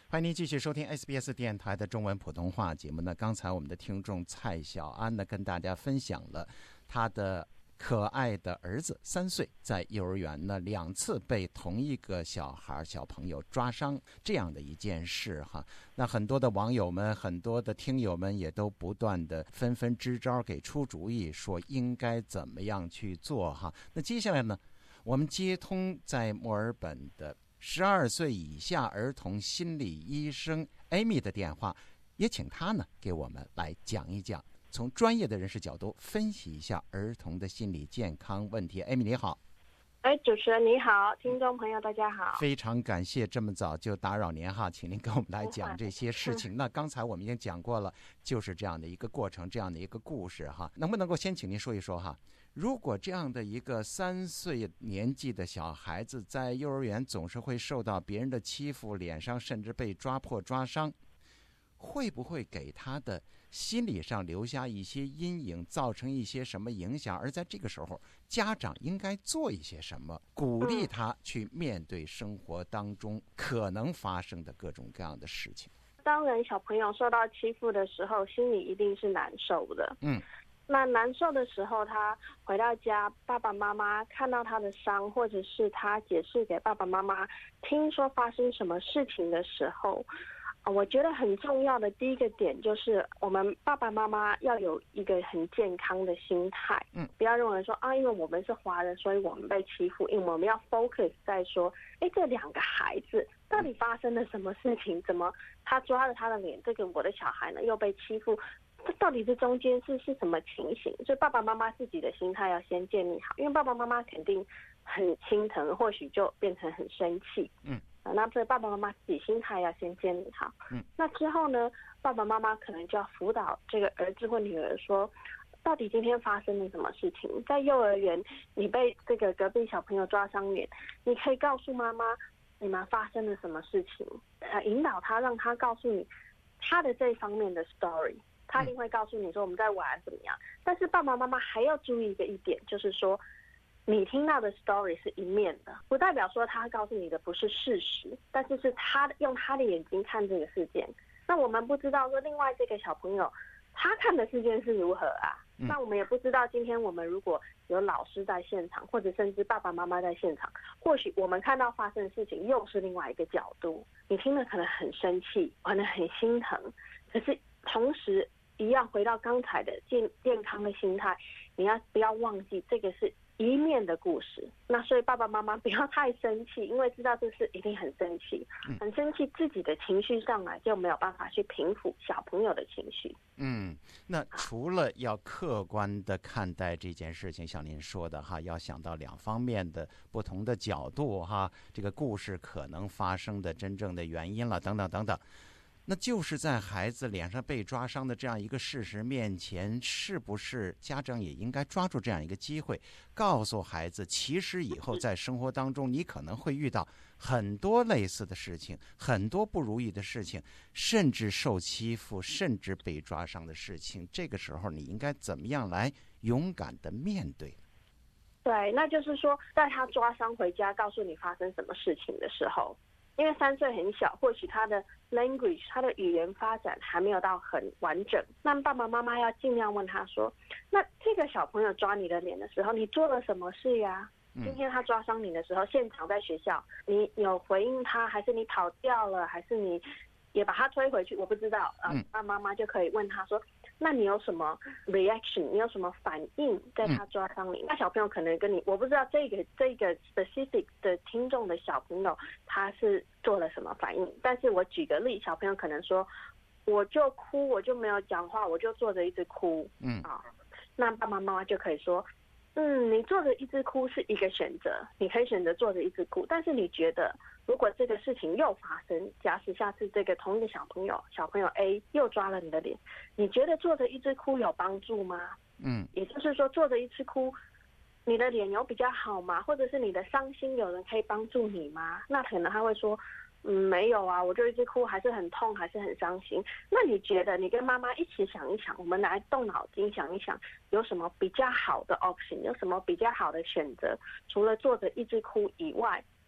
欢迎您继续收听 SBS 电台的中文普通话节目呢。刚才我们的听众蔡小安呢，跟大家分享了他的可爱的儿子3岁，在幼儿园呢2次被同一个小朋友抓伤这样的一件事哈。那很多的网友们，很多的听友们也都不断的纷纷支招，给出主意，说应该怎么样去做哈。那接下来呢，我们接通在墨尔本的12岁以下儿童心理医生 Amy 的电话，也请她呢给我们来讲一讲，从专业的人士角度分析一下儿童的心理健康问题。 Amy 你好。 主持人你好，听众朋友大家好。 非常感谢这么早就打扰您哈，请您跟我们来讲这些事情。那刚才我们已经讲过了，就是这样的一个过程，这样的一个故事哈。能不能够先请您说一说哈，如果这样的一个3岁年纪的小孩子在幼儿园总是会受到别人的欺负，脸上甚至被抓破抓伤，会不会给他的心理上留下一些阴影，造成一些什么影响？而在这个时候，家长应该做一些什么，鼓励他去面对生活当中可能发生的各种各样的事情？ 当然，小朋友受到欺负的时候，心里一定是难受的。那难受的时候，他回到家，爸爸妈妈看到他的伤，或者是他解释给爸爸妈妈听说发生什么事情的时候，我觉得很重要的第一个点就是我们爸爸妈妈要有一个很健康的心态，不要认为说因为我们是华人，所以我们被欺负，因为我们要 focus 在说，这2个孩子到底发生了什么事情，怎么他抓着他的脸，这个我的小孩呢又被欺负，这到底是中间是什么情形？所以爸爸妈妈自己的心态要先建立好，因为爸爸妈妈肯定很心疼，或许就变成很生气。那所以爸爸妈妈自己心态要先建立好。那之后呢，爸爸妈妈可能就要辅导这个儿子或女儿说，到底今天发生了什么事情？在幼儿园，你被这个隔壁小朋友抓伤脸，你可以告诉妈妈你们发生了什么事情，引导他，让他告诉你他的这一方面的 story。他一定会告诉你说我们在玩怎么样，但是爸爸妈妈还要注意一点，就是说你听到的 story 是一面的，不代表说他告诉你的不是事实，但是是他用他的眼睛看这个事件。那我们不知道说另外这个小朋友他看的事件是如何啊？那我们也不知道今天我们如果有老师在现场，或者甚至爸爸妈妈在现场，或许我们看到发生的事情又是另外一个角度，你听了可能很生气，可能很心疼，可是同时一样回到刚才的健康的心态，你不要忘记这个是一面的故事。那所以爸爸妈妈不要太生气，因为知道这事一定很生气，很生气，自己的情绪上来就没有办法去平复小朋友的情绪。 那除了要客观的看待这件事情，像您说的哈，要想到2方面的不同的角度哈，这个故事可能发生的真正的原因了，等等等等。那就是在孩子脸上被抓伤的这样一个事实面前，是不是家长也应该抓住这样一个机会，告诉孩子，其实以后在生活当中你可能会遇到很多类似的事情，很多不如意的事情，甚至受欺负，甚至被抓伤的事情，这个时候你应该怎么样来勇敢的面对？ 对，那就是说在他抓伤回家告诉你发生什么事情的时候，因为3岁很小，或许他的 language 他的语言发展还没有到很完整，那爸爸妈妈要尽量问他说，那这个小朋友抓你的脸的时候你做了什么事呀？今天他抓伤你的时候，现场在学校你有回应他，还是你跑掉了，还是你也把他推回去，我不知道。那妈妈就可以问他说，那你有什么 reaction， 你有什么反应在他抓伤你？那小朋友可能跟你，我不知道这个 specific 的听众的小朋友他是做了什么反应，但是我举个例，小朋友可能说我就哭，我就没有讲话，我就坐着一直哭。那爸爸妈妈就可以说，你坐着一直哭是一个选择，你可以选择坐着一直哭，但是你觉得如果这个事情又发生，假使下次这个同一个小朋友 A 又抓了你的脸，你觉得坐着一直哭有帮助吗？也就是说坐着一直哭，你的脸有比较好吗？或者是你的伤心有人可以帮助你吗？那可能他会说没有啊，我就一直哭，还是很痛，还是很伤心。那你觉得你跟妈妈一起想一想，我们来动脑筋想一想，有什么比较好的 option， 有什么比较好的选择？除了坐着一直哭以外，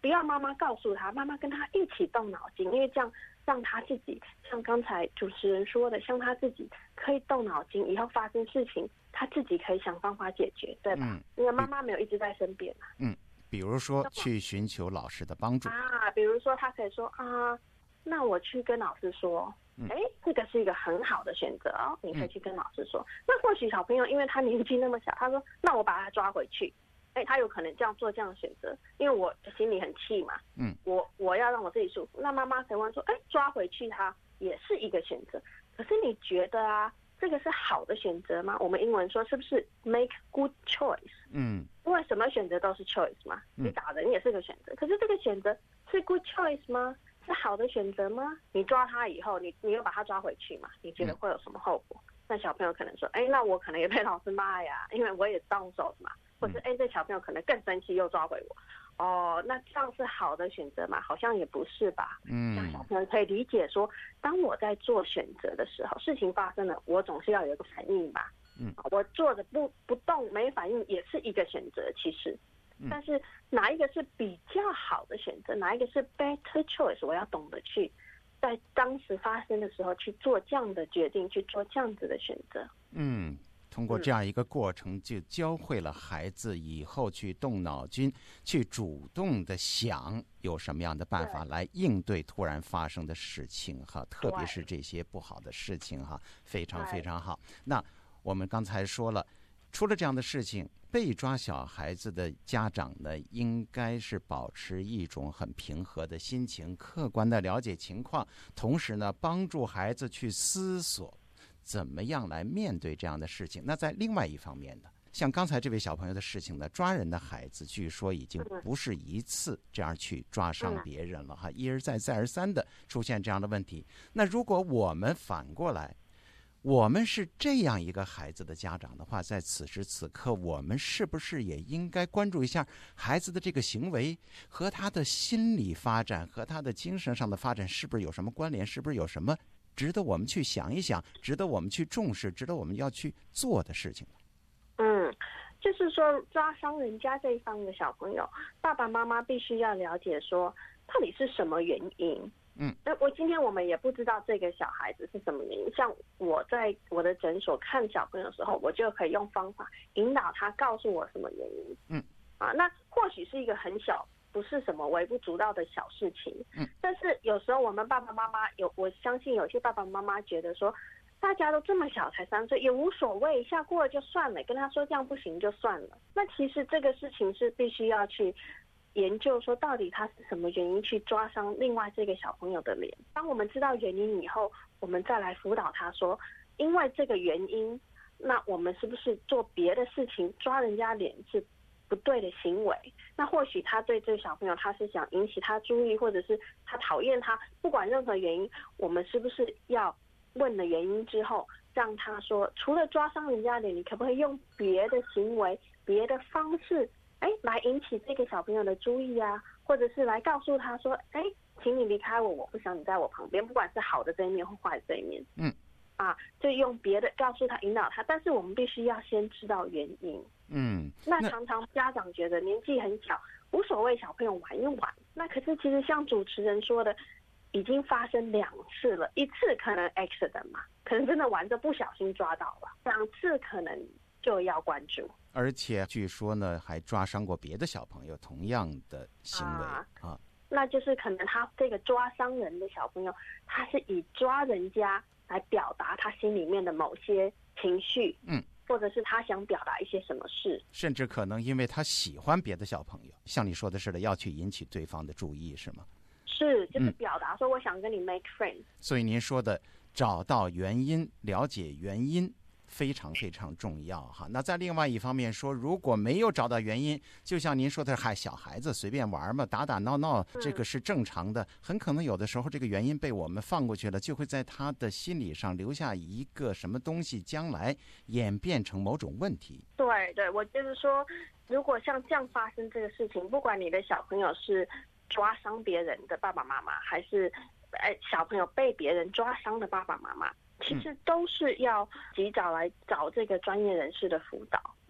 不要妈妈告诉他，妈妈跟他一起动脑筋，因为这样让他自己像刚才主持人说的，像他自己可以动脑筋，以后发生事情他自己可以想方法解决，对吧？因为妈妈没有一直在身边嘛。 比如说去寻求老师的帮助比如说他可以说那我去跟老师说，这个是一个很好的选择哦，你可以去跟老师说。那或许小朋友因为他年纪那么小，他说那我把他抓回去，他有可能这样做这样的选择，因为我心里很气嘛，我要让我自己舒服。那妈妈可以问说，抓回去他也是一个选择，可是你觉得这个是好的选择吗？我们英文说是不是 make good choice？ 因为什么选择都是 choice 嘛，你打人也是个选择，可是这个选择是 good choice 吗？是好的选择吗？你抓他以后，你又把他抓回去嘛？你觉得会有什么后果？那小朋友可能说，那我可能也被老师骂呀，因为我也动手嘛。或是这小朋友可能更生气，又抓回我。那这样是好的选择吗？好像也不是吧。让小朋友可以理解说，当我在做选择的时候，事情发生了，我总是要有一个反应吧。我坐着不动没反应也是一个选择，其实。但是哪一个是比较好的选择，哪一个是 better choice， 我要懂得去在当时发生的时候去做这样的决定，去做这样子的选择。 通过这样一个过程，就教会了孩子以后去动脑筋，去主动的想有什么样的办法来应对突然发生的事情哈，特别是这些不好的事情哈，非常非常好。那我们刚才说了，出了这样的事情，被抓小孩子的家长呢，应该是保持一种很平和的心情，客观的了解情况，同时呢，帮助孩子去思索怎么样来面对这样的事情。那在另外一方面呢，像刚才这位小朋友的事情呢，抓人的孩子据说已经不是一次这样去抓伤别人了哈，一而再再而三的出现这样的问题。那如果我们反过来，我们是这样一个孩子的家长的话，在此时此刻，我们是不是也应该关注一下孩子的这个行为和他的心理发展和他的精神上的发展是不是有什么关联，是不是有什么值得我们去想一想，值得我们去重视，值得我们要去做的事情？ 就是说抓伤人家这一方的小朋友，爸爸妈妈必须要了解说到底是什么原因。今天我们也不知道这个小孩子是什么原因，像我在我的诊所看小朋友的时候，我就可以用方法引导他告诉我什么原因。那或许是一个很小，不是什么微不足道的小事情。但是有时候我们爸爸妈妈我相信有些爸爸妈妈觉得说，大家都这么小，才3岁，也无所谓，一下过了就算了，跟他说这样不行就算了。那其实这个事情是必须要去研究说到底他是什么原因去抓伤另外这个小朋友的脸。当我们知道原因以后，我们再来辅导他说，因为这个原因，那我们是不是做别的事情抓人家脸是不对的行为？那或许他对这个小朋友他是想引起他注意，或者是他讨厌他，不管任何原因，我们是不是要问了原因之后，让他说除了抓伤人家脸，你可不可以用别的行为、别的方式来引起这个小朋友的注意啊，或者是来告诉他说，请你离开我，我不想你在我旁边，不管是好的这一面或坏的这一面。就用别的告诉他，引导他，但是我们必须要先知道原因。那常常家长觉得年纪很小，无所谓，小朋友玩一玩。那可是其实像主持人说的，已经发生2次了，一次可能 accident 嘛，可能真的玩着不小心抓到了，2次可能就要关注。 而且据说呢，还抓伤过别的小朋友同样的行为那就是可能他这个抓伤人的小朋友，他是以抓人家来表达他心里面的某些情绪，或者是他想表达一些什么事， 甚至可能因为他喜欢别的小朋友，像你说的似的，要去引起对方的注意，是吗？ 是，就是表达说我想跟你 make friends。 所以您说的找到原因，了解原因，非常非常重要哈。那在另外一方面说，如果没有找到原因，就像您说的，小孩子随便玩嘛，打打闹闹，这个是正常的。很可能有的时候这个原因被我们放过去了，就会在他的心理上留下一个什么东西，将来演变成某种问题。 对，我就是说，如果像这样发生这个事情，不管你的小朋友是抓伤别人的爸爸妈妈，还是小朋友被别人抓伤的爸爸妈妈，其实都是要及早来找这个专业人士的辅导。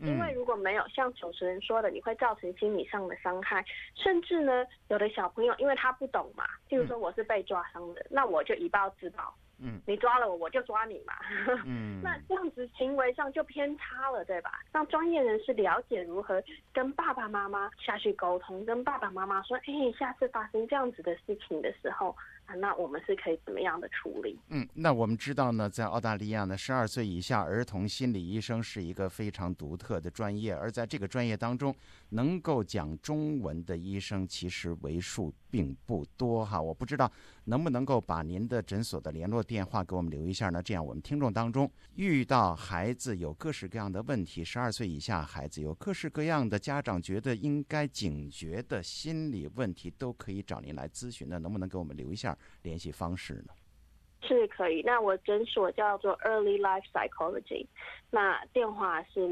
因为如果没有像主持人说的，你会造成心理上的伤害，甚至呢，有的小朋友因为他不懂嘛，譬如说我是被抓伤的，那我就以暴制暴。你抓了我，我就抓你嘛。那这样子行为上就偏差了，对吧？让专业人士了解如何跟爸爸妈妈下去沟通，跟爸爸妈妈说，下次发生这样子的事情的时候，那我们是可以怎么样的处理？ 那我们知道呢，在澳大利亚呢，12岁以下儿童心理医生是一个非常独特的专业，而在这个专业当中，能够讲中文的医生其实为数并不多哈。我不知道能不能够把您的诊所的联络电话给我们留一下呢？这样我们听众当中遇到孩子有各式各样的问题，12岁以下孩子有各式各样的家长觉得应该警觉的心理问题，都可以找您来咨询呢。能不能给我们留一下联系方式呢？ 是可以。那我诊所叫做 Early Life Psychology， 那电话是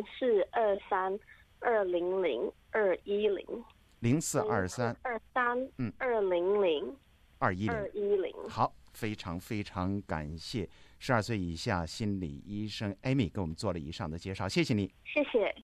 0423-200-210 0423-200-210。好，非常非常感谢12岁以下心理医生 Amy 给我们做了以上的介绍，谢谢你。 谢谢。